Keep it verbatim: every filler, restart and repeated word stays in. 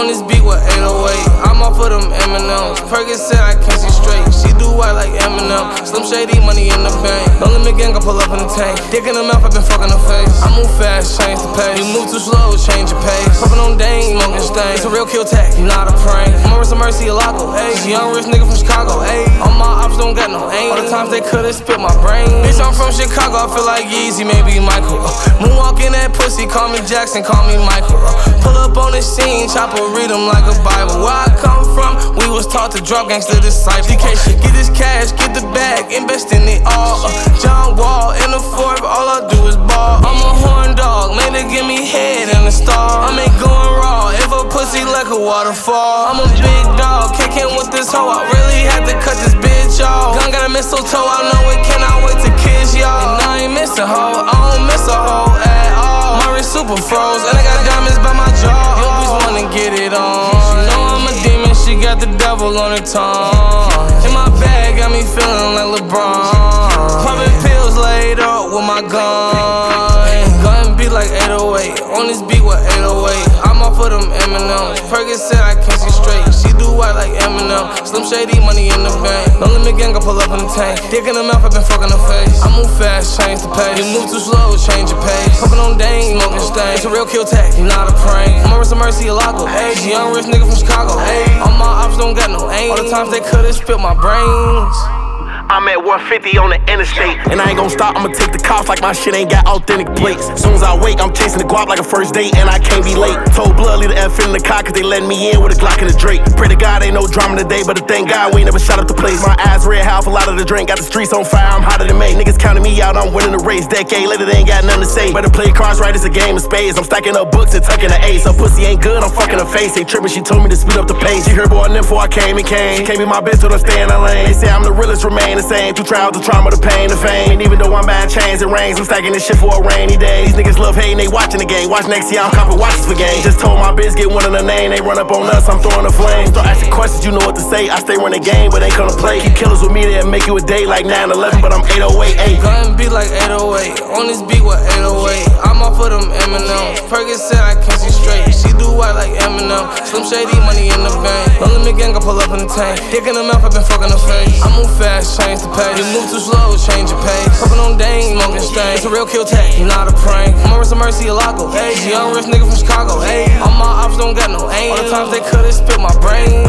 on this beat with eight oh eight. I'm off of them M and M's. Perkins said I can't see straight. She do white like Eminem. Slim Shady, money in the bank. Don't let me gang, I pull up in the tank. Dick in the mouth, I been fucking her face. I move fast, change the pace. You move too slow, change your pace. Puffin' on Dane, smoking stain. It's a real kill tech, not a prank. Marissa Mercy, a loco, ayy. Young rich nigga from Chicago, ayy. All my ops don't got no aim. All the times they could've spit my brain. Bitch, I'm from Chicago, I feel like Yeezy, maybe Michael. Uh, moonwalk in that pussy, call me Jackson, call me Michael. Uh, pull up on the scene, chopper, read them like a Bible. Where I come from, we was taught to drop gangster disciples. D K shit, get this cash, get the bag, invest in it all. Uh, John Wall in the fourth, all I do is ball. I'm a horn dog, man, they give me head and a star. I'm ain't going raw, if a pussy like a waterfall. I'm a big dog, kicking with this hoe, I really had to cut this bitch off. Gun got a mistletoe, I know it, cannot wait to kiss y'all. And I ain't miss a hoe, I don't miss a hoe at all. My wrist super froze, and I got diamonds by my jaw. You always wanna get it on. She know I'm a demon, she got the devil on her tongue. In my bag, got me feeling like LeBron. Popping pills laid up with my gun. Gun beat like eight oh eight, on this beat with eight oh eight. I'm off of them M and M's. Perkins said I can't see straight. She do white like Eminem. Slim Shady, money in the bank. Don't let me gang, I pull up in the tank. Dick in the mouth, I been fucking her face. I move fast, change the pace. You move too slow, change your pace. Puffin' on Dane, smoking stain. It's a real kill tech, not a prank. Marissa Mercy, a loco, ayy. Young rich nigga from Chicago, ayy. All my ops don't got no aim. All the times they could've spit my brains. I'm at one fifty on the interstate, and I ain't gon' stop, I'ma take the cops like my shit ain't got authentic plates. Soon as I wake, I'm chasing the guap like a first date, and I can't be late. Told Blood, leave the F in the car, cause they letting me in with a Glock and a Drake. Pray to God ain't no drama today, but to thank God we ain't never shot up the place. My eyes red, half a lot of the drink, got the streets on fire, I'm hotter than May. Niggas counting me out, I'm winning the race. Decade later, they ain't got nothing to say. Better play cards right, it's a game of spades. I'm stacking up books and tucking the ace. Her pussy ain't good, I'm fucking her face. Ain't tripping, she told me to speed up the pace. She heard boy them before I came and came. She can't be my bitch till I stay in the lane. They say I'm the realest, remain the same. Two trials, the trauma, the pain, the fame. And even though I'm buying chains and rings, I'm stacking this shit for a rainy day. These niggas love hating, they watching the game. Watch next year, I'm copping watches for game. Just told my bitch, get one in the name. They run up on us, I'm throwing the flame. Start asking questions, you know what to say. I stay running game, but ain't gonna play. Keep killers with me, they'll make you a day like nine eleven, but I'm eight oh eight, eight. Gun beat like eight oh eight, on this beat with eight oh eight. I'm off of them M and M's. Perkins said I can't see straight. She do white like Eminem. Slim Shady, money in the bank. Don't let me gang, I pull up in the tank. Dick in the mouth, I been fucking her face. I move fast, change the pace. You move too slow, change your pace. Puffin' on Dane, smoking stain. It's a real kill tech, not a prank. Marissa Mercy, a loco, ayy. Young rich nigga from Chicago, ayy. All my ops don't got no aim. All the times they could've spit my brain.